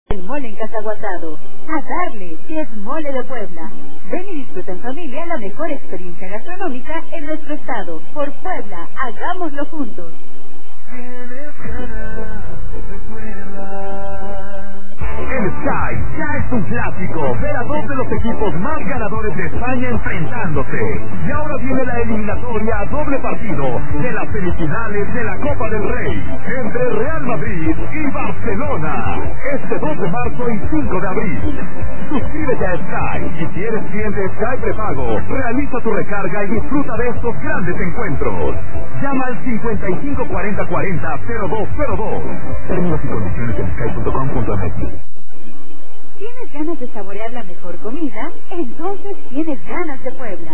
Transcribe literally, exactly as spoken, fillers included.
El mole en Casaguatado. A darle, que es mole de Puebla. Ven y disfruta en familia la mejor experiencia gastronómica en nuestro estado. Por Puebla, hagámoslo juntos. El Sky ya es un clásico. Ver a dos de los equipos más ganadores de España enfrentándose. Y ahora viene la eliminatoria a doble partido de las semifinales de la Copa del Rey entre Real Madrid y Barcelona. Este dos de marzo y cinco de abril. Suscríbete a Sky y si eres cliente Sky prepago, realiza tu recarga y disfruta de estos grandes encuentros. Llama al cincuenta y cinco cuarenta cuarenta cero dos cero dos. Términos y condiciones en sky punto com punto m x. ¿Tienes ganas de saborear la mejor comida? Entonces tienes ganas de Puebla.